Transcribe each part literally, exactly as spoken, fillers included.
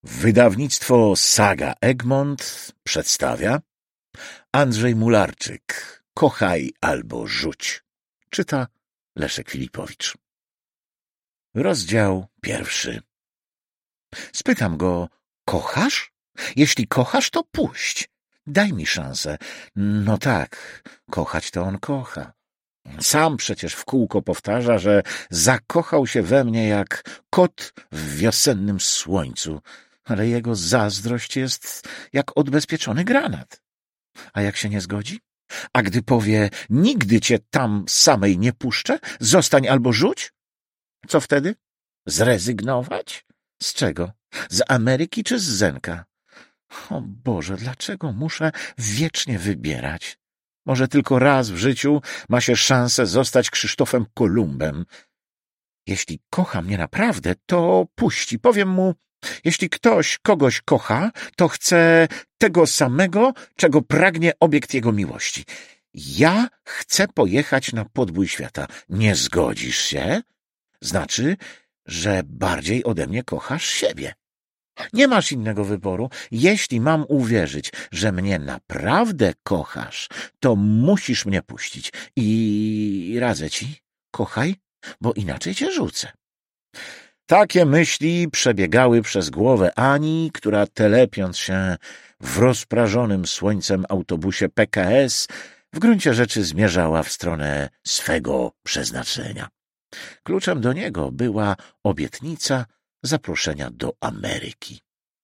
Wydawnictwo Saga Egmont przedstawia Andrzej Mularczyk. Kochaj albo rzuć. Czyta Leszek Filipowicz. Rozdział pierwszy. Spytam go: kochasz? Jeśli kochasz, to puść. Daj mi szansę. No tak, kochać to on kocha. Sam przecież w kółko powtarza, że zakochał się we mnie jak kot w wiosennym słońcu, ale jego zazdrość jest jak odbezpieczony granat. A jak się nie zgodzi? A gdy powie: nigdy cię tam samej nie puszczę, zostań albo rzuć? Co wtedy? Zrezygnować? Z czego? Z Ameryki czy z Zenka? O Boże, dlaczego muszę wiecznie wybierać? Może tylko raz w życiu ma się szansę zostać Krzysztofem Kolumbem. Jeśli kocha mnie naprawdę, to puści. Powiem mu: jeśli ktoś kogoś kocha, to chce tego samego, czego pragnie obiekt jego miłości. Ja chcę pojechać na podbój świata. Nie zgodzisz się? Znaczy, że bardziej ode mnie kochasz siebie. Nie masz innego wyboru. Jeśli mam uwierzyć, że mnie naprawdę kochasz, to musisz mnie puścić. I radzę ci, kochaj, bo inaczej cię rzucę. Takie myśli przebiegały przez głowę Ani, która telepiąc się w rozprażonym słońcem autobusie P K S w gruncie rzeczy zmierzała w stronę swego przeznaczenia. Kluczem do niego była obietnica zaproszenia do Ameryki.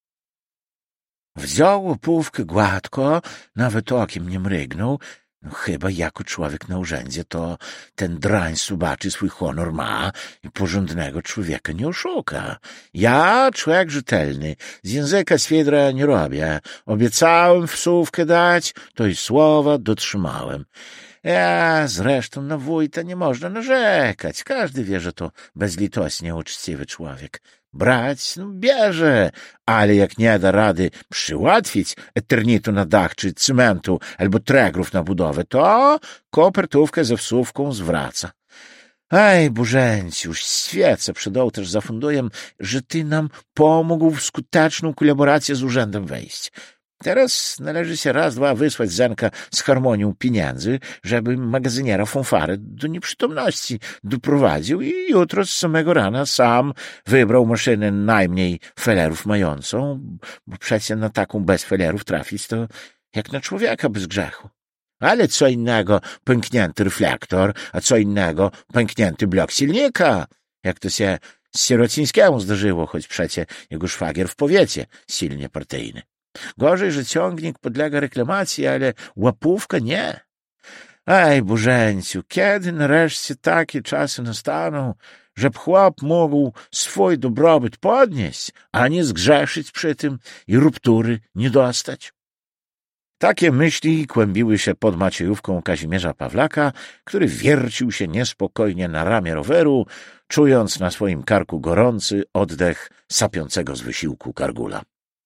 Wziął łupówkę gładko, nawet okiem nie mrygnął. No, chyba jako człowiek na urzędzie to ten drań subaczy swój honor ma i porządnego człowieka nie oszuka. Ja, człowiek rzetelny, z języka swidra nie robię. Obiecałem wsówkę dać, to i słowa dotrzymałem. Ja, zresztą na wójta nie można narzekać. Każdy wie, że to bezlitosnie uczciwy człowiek. Brać, no bierze, ale jak nie da rady przyłatwić eternitu na dach, czy cementu, albo tregrów na budowę, to kopertówkę ze wsówką zwraca. Ej, Bożęciu, już świecę przed ołtarz zafunduję, że ty nam pomógł w skuteczną kolaborację z urzędem wejść. Teraz należy się raz, dwa wysłać Zenka z harmonią pieniędzy, żeby magazyniera fanfary do nieprzytomności doprowadził i jutro z samego rana sam wybrał maszynę najmniej felerów mającą, bo przecież na taką bez felerów trafić to jak na człowieka bez grzechu. Ale co innego pęknięty reflektor, a co innego pęknięty blok silnika, jak to się z Sierocińskiemu zdarzyło, choć przecie jego szwagier w powiecie silnie partyjny. Gorzej, że ciągnik podlega reklamacji, ale łapówka nie. Ej, Bożęciu, kiedy nareszcie takie czasy nastaną, żeby chłop mógł swój dobrobyt podnieść, a nie zgrzeszyć przy tym i ruptury nie dostać? Takie myśli kłębiły się pod Maciejówką Kazimierza Pawlaka, który wiercił się niespokojnie na ramię roweru, czując na swoim karku gorący oddech sapiącego z wysiłku Kargula.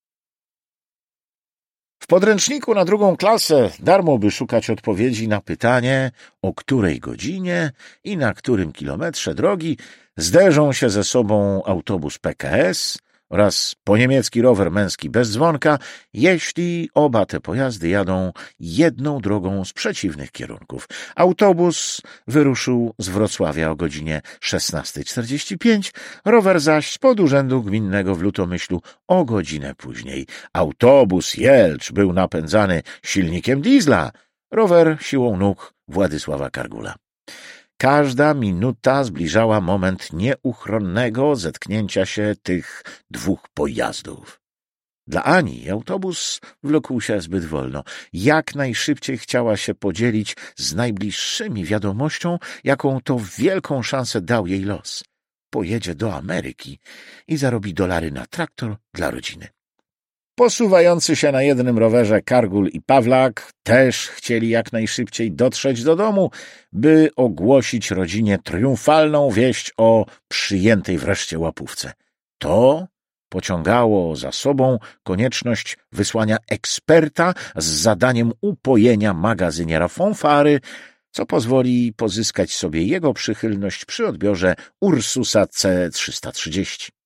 W podręczniku na drugą klasę darmo by szukać odpowiedzi na pytanie, o której godzinie i na którym kilometrze drogi zderzą się ze sobą autobus P K S oraz poniemiecki rower męski bez dzwonka, jeśli oba te pojazdy jadą jedną drogą z przeciwnych kierunków. Autobus wyruszył z Wrocławia o godzinie szesnasta czterdzieści pięć, rower zaś pod Urzędu Gminnego w Lutomyślu o godzinę później. Autobus Jelcz był napędzany silnikiem diesla, rower siłą nóg Władysława Kargula. Każda minuta zbliżała moment nieuchronnego zetknięcia się tych dwóch pojazdów. Dla Ani autobus wlókł się zbyt wolno. Jak najszybciej chciała się podzielić z najbliższymi wiadomością, jaką to wielką szansę dał jej los. Pojedzie do Ameryki i zarobi dolary na traktor dla rodziny. Posuwający się na jednym rowerze Kargul i Pawlak też chcieli jak najszybciej dotrzeć do domu, by ogłosić rodzinie triumfalną wieść o przyjętej wreszcie łapówce. To pociągało za sobą konieczność wysłania eksperta z zadaniem upojenia magazyniera fanfary, co pozwoli pozyskać sobie jego przychylność przy odbiorze Ursusa C trzysta trzydzieści.